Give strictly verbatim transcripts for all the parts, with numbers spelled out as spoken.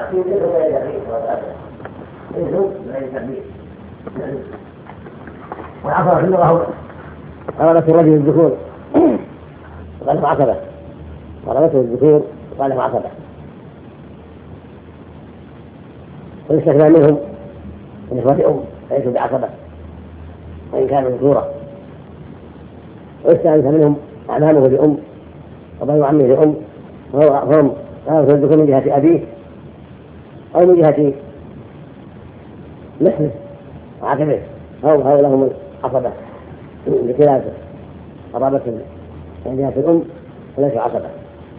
التعصيب يدخل غير التغيير يدخل غير التغيير. والعصبة في اللغة هو قرابة الرجل الذكور وقال له عصبة، قرابته الذكور وقال له عصبة. ويستثنى منهم من إخوة أم ليسوا بعصبة وإن كانوا ذكورا، ويستأنس منهم أعمامه لأم وبنو عمه لأم وهم قرابة الذكور من جهة أبيه أو من جهة مثله وعقبه أو هؤلاء لهم عصبة بخلاف قرابة من جهة الأم وليسوا عصبة.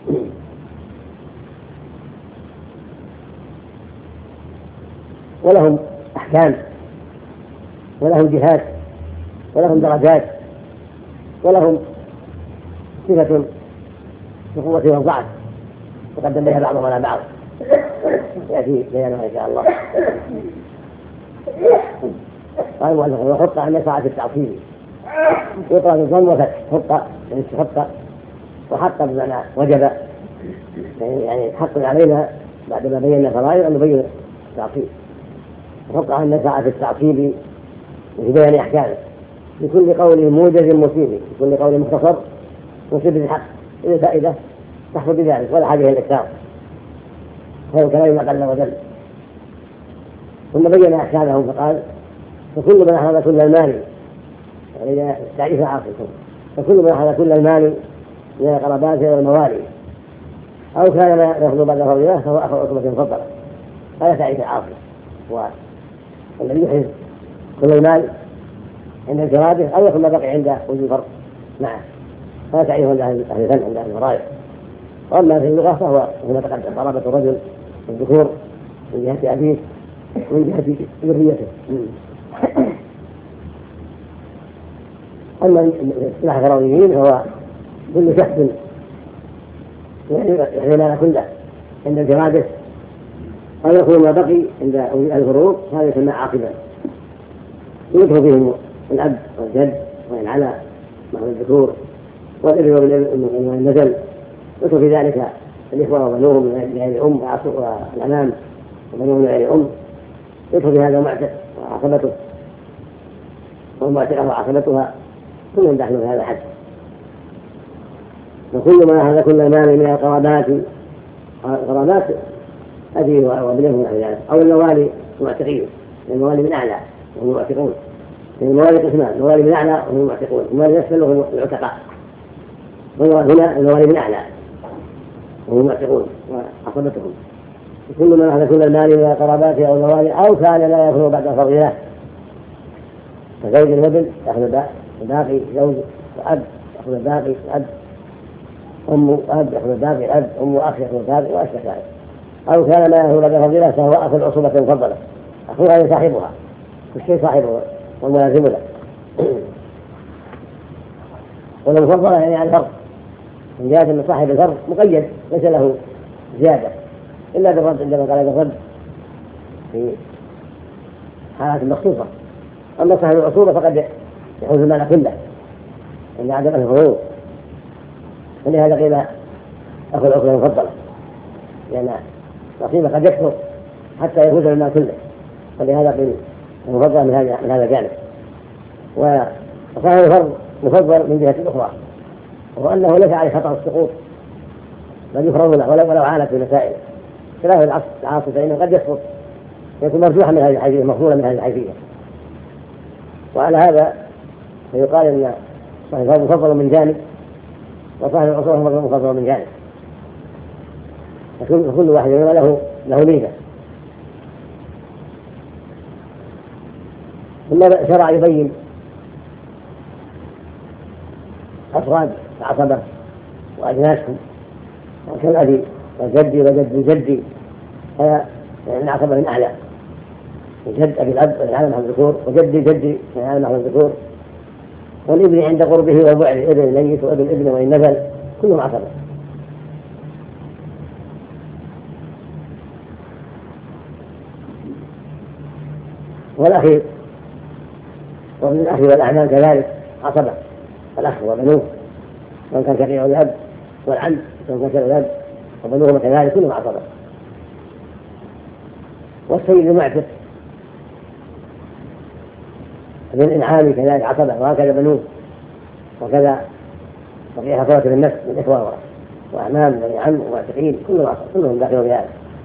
ولهم أحكام ولهم جهات ولهم درجات ولهم صفة بقوة والضعف تقدم بها بعضهم على بعض يأتي بيانها إن شاء الله. قال المؤلف وحط أن يقع في التعصيب يقرأ بالضم وفتح حط يعني حط وحط بمعنى وجب يعني حق علينا بعد ما بينا الفرائض أن نبين التعصيب. وحط أن يقع في التعصيب في بيان أحكامه لكل قول موجز مفيد لكل قول مختصر مفيد بالحق إذا فائدة تحصل بذلك ولا حاجة إلى الإكثار هذا الكلام ما قل وجل. ثم بين أحكامهم فقال فكل من أخذ كل المال يعني تعريف عاصفهم فكل من أخذ كل المال من القرابات والموالي أو كان ما يأخذ بعد فضيلة فهو أخذ عصبة مفضلة. هذا تعريف عاصف والذي يحرز كل المال عند الجرابه أو يكون ما بقي عند وجود الفرق معه. هذا تعريف عند أهل الفن عند أهل الفرائض. وأما في اللغة فهو كما تقدم قرابة الرجل الذكور من جهة أبيه ومن جهة ذريته. أما اصطلاح الفرضيين هو كل شخص يحمل المال كله عند الجرابه أو يكون ما بقي عند الفروض هذا يسمى عاقبا يدخل فيهم الأب والجد وإن على مع الذكور والابن وإن نزل يدخل في ذلك الإخوة وبنوهم من غير الأم والأمام وبنوهم من غير الأم يدخل في هذا معتق وعصبته والمعتقة وعصبتها كلهم داخلون في هذا الحد. وكل ما أخذ كل المال من القرابات قرابات أبيه وابنه ونحو ذلك أو الموالي المعتقين الموالي من أعلى وهم معتقون الموالي قسمان الموالي من أعلى وهم معتقون الموالي يسفل وهم العتقاء هنا الموالي من أعلى وهم معتقون وعصبتهم. كل من أخذ كل المال من القرابات أو الموالي أو كان لا يأخذ بعد فرضه فزوج الابن يأخذ باقي زوج وأب يأخذ باقي أب أم وأب يأخذ باقي أب أم وأخ يأخذ باقي وأشبه ذلك. أو كان ما يأخذ بعد فرضه فهو أخذ عصبة مفضلة أخوها صاحبها كل شيء صاحبه والملازم له. والمفضلة يعني عن فرض من جهة أن صاحب الفرض مقيد ليس له زيادة إلا بالرد عندما قال بالرد في حالات مخصوصة. أما صاحب العصوبة فقد يحوز المال كله إن عدم الفروض فلهذا قيل أخذ عصبة مفضلة لأن نصيبه قد يكثر حتى يفوز المال كله فلهذا قيل المفضل من هذا من هذا الجانب. وصاحب الفرض مفضل من جهة الأخرى وهو أنه ليس عليه خطر السقوط بل يفرض له ولو ولو عانت بمسائل خلاف العاصي فإنه قد يسقط يكون مرجوحا من هذه الحيثية مفضولا من هذه الحيثية. وعلى هذا فيقال أن صاحب الفرض مفضل من جانب وصاحب العصوبة مفضل من جانب فكل واحد منهما له له ميزة. ثم شرع يبين أفراد العصبة وأجناسهم كالأبي وجدي وجد جدي هذا العصبة من أعلى جد أبي الأب والعالم على الذكور وجدي جدي والعالم على الذكور والابن عند قربه والبعد ابن الميت وابن الابن وإن نزل كلهم عصبة. والأخير وابن الأخ والأعمام كذلك عصبة الأخ وبنوه وإن كان شقيق الأب والعم وإن كان شقيق الأب وبنوهما كذلك كلهم عصبة. والسيد المعتق ابن الإنعام كذلك عصبة، وهكذا بنوه، وكذا بقية أخوات النفس من إخوة وأعمام بني عم ومعتقين كلهم كلهم داخلون في هذا.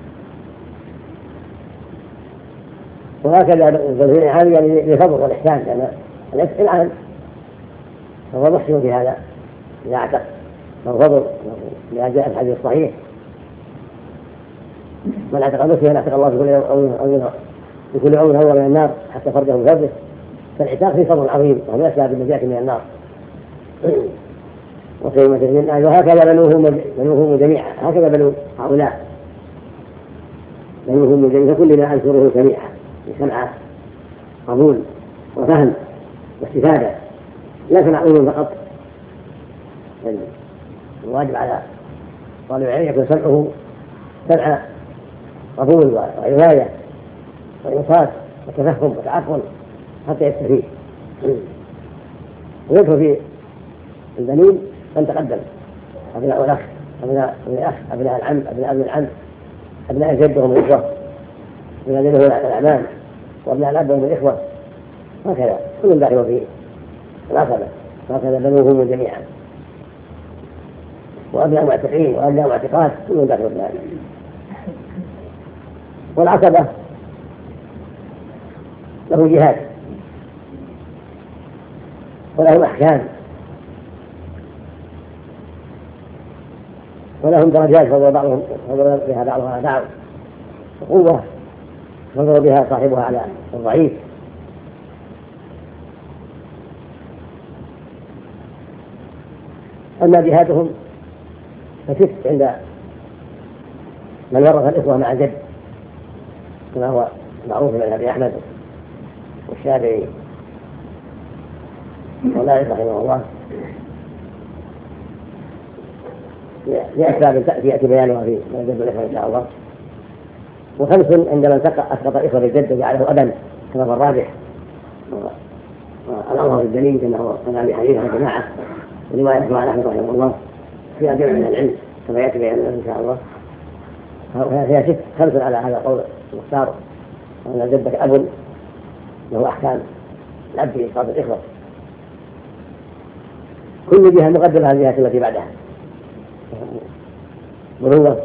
وهكذا ذو الإنعام يعني للفضل والإحسان، لأن النفس العام فهو محسن في هذا إذا اعتق فهو فضل، لأن جاء الحديث الصحيح من اعتق نفسه اعتق الله في كل عمر هو من النار حتى فرجه بفرجه، فالعتاق فيه فضل عظيم وهو من أسباب النجاة من النار. وهكذا بنوهم جميعا، هكذا بنو هؤلاء بنوهم جميعا، فكلنا أنشره جميعا بسمع قبول وفهم واستفادة، لا سمعون فقط. الواجب على طالب العلم يكون سمعه سمع قبول وعناية وإنصات وتفهم وتعقل حتى يستفيد. ويذكر في البنين من تقدم: أبناء الأخ، أبناء الأخ، أبناء العم، أبناء ابن العم، أبناء الجد وهم الإخوة، أبناء الأعمام، وأبناء الأب وهم الإخوة، هكذا كل داخل فيه العصبة. هكذا بنوهم جميعا، وأبناء معتقين وأبناء معتقات كلهم داخل في هذا. والعصبة له جهاد ولهم أحكام ولهم درجات فضل بعضهم فضل بها بعضها على بعض، وقوة فضل بها صاحبها على الضعيف. أما جهادهم فست عند من ورث الإخوة مع الجد كما هو معروف من أبي أحمد والشافعي ومالك رحمه الله، لأسباب تأتي بيانها في الجد الإخوة إن شاء الله. وخمس عندما التقى أسقط الإخوة بالجد وجعله أبا كما هو الراجح، والأظهر في الدليل كما هو كما أبي حنيفة وجماعة ورواية عن أحمد رحمه الله في أجر من العلم كما يأتي بيانها إن شاء الله. فيها ست خمس على هذا القول المختار، أن جدك أب له أحكام الأب في إسقاط الإخوة، كل جهة مقدمة على الجهة التي بعدها، بنوة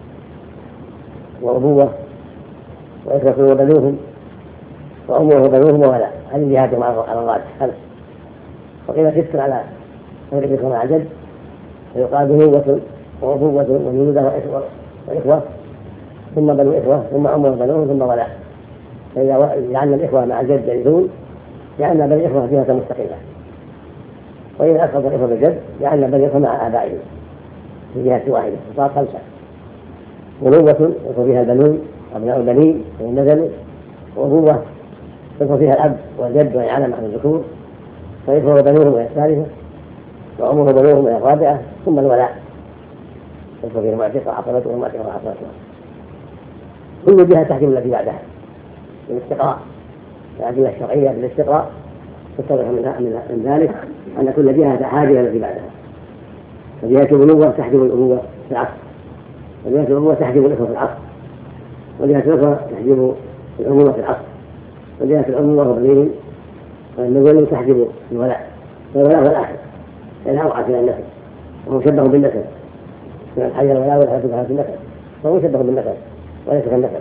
وأبوة وإخوة وبنوهم وأمه وبنوهم وولد، هذه جهاتهم على الراجح خمس. وقيل ست على غير الإخوة مع الجد، فيقال بنوة وأبوة وجودة وإخوة ثم بنو إخوة ثم أمه وبنوهم ثم ولد. فإذا جعلنا الإخوة مع الجد يرثون جعلنا بني الإخوة جهة مستقلة، وإذا أسقط الإخوة بالجد جعلنا بني الإخوة مع آبائهم في جهة واحدة، فصارت خمسة. بنوة يدخل فيها البنون أبناء البنين وإن نزلوا، وأبوة يدخل فيها الأب والجد وإن علم عن الذكور، فيدخل بنوهم إلى الثالثة وأمه بنوهم إلى الرابعة، ثم الولاء يدخل فيه المعتقة عصبته والمعتقة عصبته. كل جهة تحكم التي بعدها بالاستقراء، الأدلة الشرعية بالاستقراء تتضح من ذلك أن كل جهة حاجة التي بعدها. فجهة البنوة تحجب الأبوة في العصر، وجهة الأبوة تحجب الإخوة في العصر، وجهة الأخوة تحجب الأمومة في العصر، وجهة الأمومة وبنيهم والنزل تحجب الولاء، والولاء هو الآخر لأن أوعى من النسل، وهو مشبه بالنسل، من الحي الولاء والحياة في النسل، فهو مشبه بالنسل وليس كالنسل.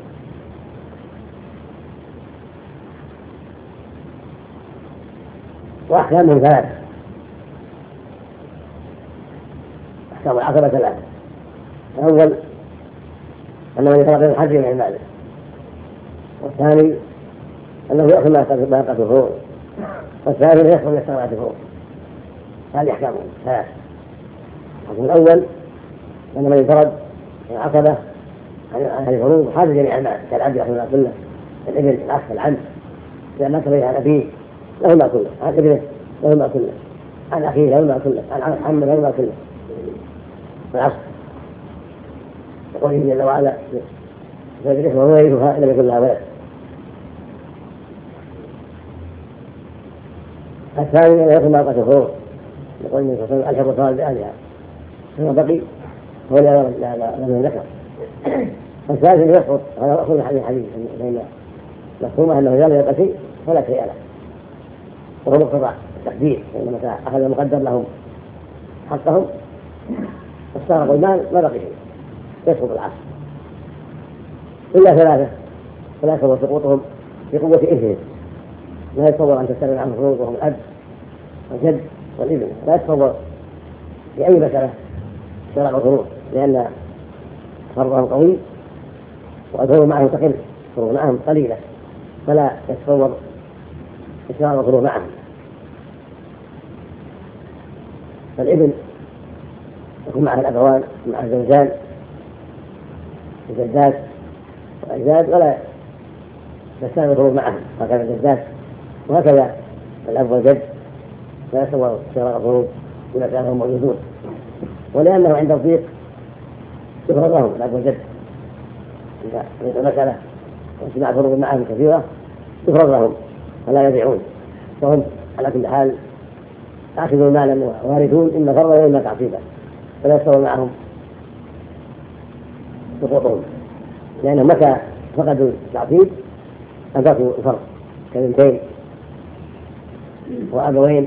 وأحكامهم ثلاثة: أحكام العصبة ثلاثة. الأول أنه يترك الحج من المال، والثاني أنه يأخذ ما يقع في الفروض، والثالث يأخذ من الثمرات الفروض. هذه أحكامهم ثلاثة. الحكم الأول أن من يترك العصبة عن أهل الفروض حاز جميع المال كالعبد رحمه الله كله، الابن الأخ العم إذا مات به عن أبيه له ما كله، عن ابنه له ما كله، عن أخيه له ما كله، عن عمه له ما كله. والعصر يقول جل وعلا: فيدرك وهو يرثها إن لم يكن لها ولد. الثاني أن يكون ما الفروض، يقول النبي صلى الله عليه وسلم: الحق الصالح بأهلها، ثم بقي هو لا لا لا ذكر. الثالث يسقط هذا مأخوذ من الحديث فإن مفهومه أنه إذا لم يبقى شيء فلا شيء له، وهو مقتضى التقدير، فإن متى أخذ المقدر لهم حقهم واستغرقوا المال ما بقي شيء يسقط العصر. إلا ثلاثة فلا يتصور سقوطهم بقوة إثمهم، لا يتصور أن تستغني عنهم فروضهم الأب والجد والابن، لا يتصور في أي مسألة شرع الفروض، لأن فرضهم قوي والفروض معهم تقل، الفروض معهم قليلة، فلا يتصور إشراع الفروض معهم. فالابن يكون معه الأبوان معه الزوجان الجدات والأجداد ولا يستغني الفروض معهم، هكذا الجدات وهكذا الأب والجد لا يتصور إشراع الفروض إذا كانوا موجودون، ولأنه عند الضيق يفرض لهم الأب والجد إذا أريد مسألة واجتماع فروض معهم كثيرة يفرض لهم فلا يضيعون، فهم على كل حال آخذوا مالا وارثون إما فرضا وإما تعصيبا، فلا يستوى معهم سقوطهم، لأنهم متى فقدوا التعصيب أدركوا الفرض كبنتين وأبوين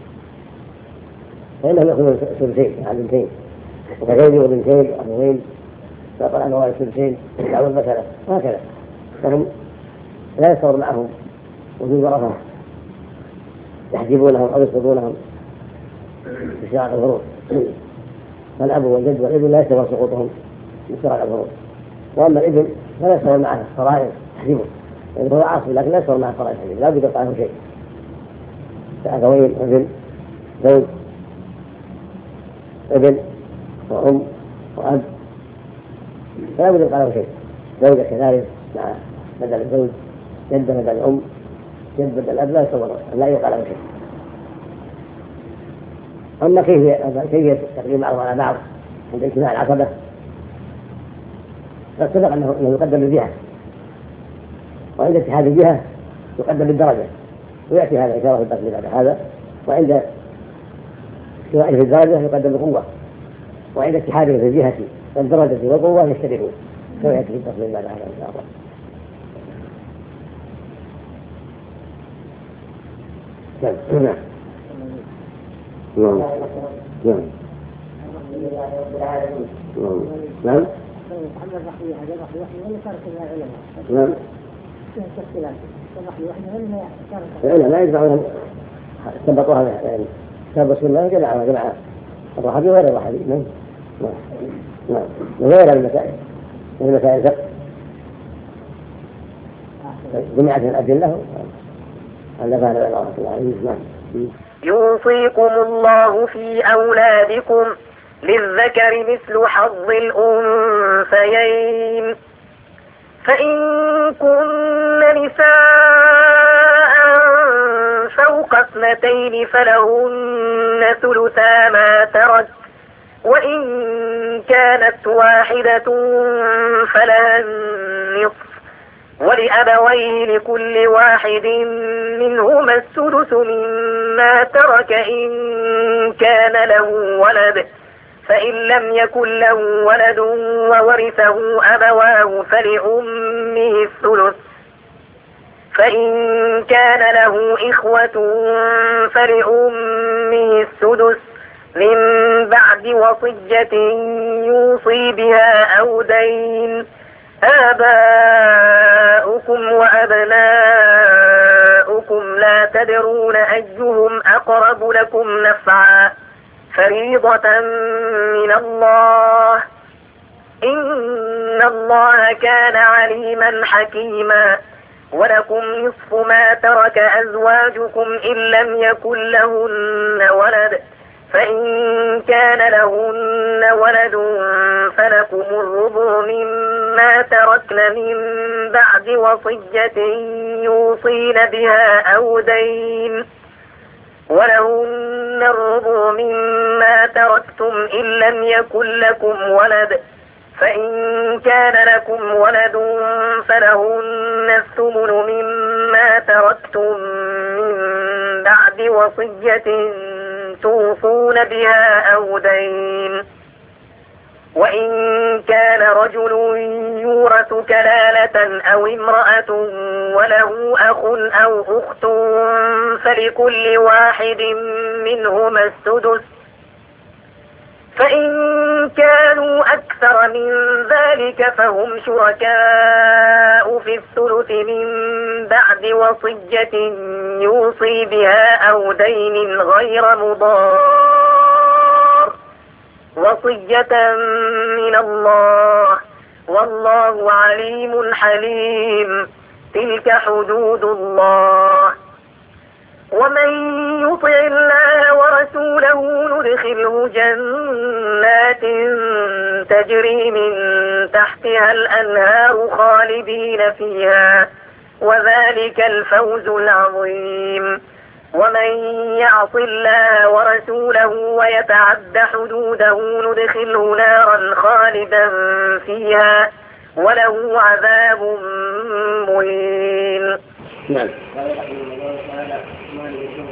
فإنهم يأخذون ثلثين على بنتين، وكذلك وبنتين وأبوين فقال أبوان الثلثين يدعون المسألة وهكذا، فهم لا يستور معهم وجود ورثة يحجبونهم أو يسقطونهم بشراء الفروض. فالأب والجد والابن لا يستور سقوطهم بشراء الفروض، وأما الابن فلا يستور معه الفرائض تحجبه، يعني هو عاصي لكن لا يستور معه الفرائض تحجبه، لا بد يبقى له شيء كأبوين ابن زوج ابن وأم وأب فلا بد يبقى له شيء، زوجة كذلك مع بدل الزوج، جد بدل الأم، جد بدل الأب لا يتصور لا يبقى له شيء. أما كيفية تقديم بعضهم على بعض عند اجتماع العصبة قد سبق أنه يقدم بالجهة، وعند اتحاد الجهة يقدم بالدرجة، ويأتي هذا إن شاء الله في التقديم بعد هذا، وعند استوائه في الدرجة يقدم بقوة، وعند اتحاده في الجهة والدرجة والقوة يشتركون، سيأتي في التقديم بعد هذا إن شاء الله. نعم نعم نعم نعم نعم نعم لا يدفعون استنبطوها يعني كتاب رسول الله جمع جمع الرحبي غير الرحبي. نعم نعم غير المسائل من مسائل الفقه جمعت الأدلة على فعل الله. يوصيكم الله في أولادكم للذكر مثل حظ الأنثيين، فإن كن نساء فوق اثنتين فلهن ثلثا ما ترك، وإن كانت واحدة فلها النصف، ولأبويه لكل واحد منهما السدس مما ترك إن كان له ولد، فإن لم يكن له ولد وورثه أبواه فلأمه الثلث، فإن كان له إخوة فلأمه السدس من بعد وصية يوصي بها أو دين. آباؤكم وأبناؤكم لا تدرون أيهم أقرب لكم نفعا، فريضة من الله، إن الله كان عليما حكيما. ولكم نصف ما ترك أزواجكم إن لم يكن لهن ولد، فإن كان لهن ولد فلكم الربع مما تركن من بعد وصية يوصين بها أو دين، ولهن الربع مما تركتم إن لم يكن لكم ولد، فإن كان لكم ولد فلهن الثمن مما تركتم من بعد وصية توصون بها أو دين، وإن كان رجل يورث كلالة أو امرأة وله أخ أو أخت فلكل واحد منهما السدس، فإن كانوا أكثر من ذلك فهم شركاء في الثلث من بعد وصية يوصي بها أو دين غير مضار، وصية من الله والله عليم حليم. تلك حدود الله. ومن يطع الله ورسوله ندخله جنات تجري من تحتها الأنهار خالدين فيها، وذلك الفوز العظيم. ومن يعص الله ورسوله ويتعد حدوده ندخله نارا خالدا فيها وله عذاب مهين. نعم.